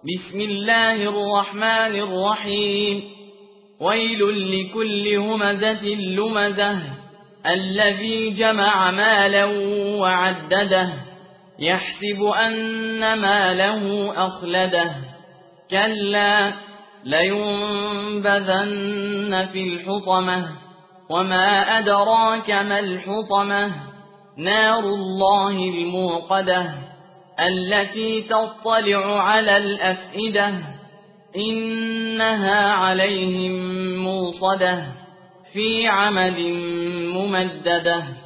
بسم الله الرحمن الرحيم ويل لكل همزة لمزة الذي جمع مالا وعدده يحسب أن ماله أخلده كلا لينبذن في الحطمة وما أدراك ما الحطمة نار الله الموقدة التي تطلع على الأفئدة إنها عليهم موصدة في عمد ممددة.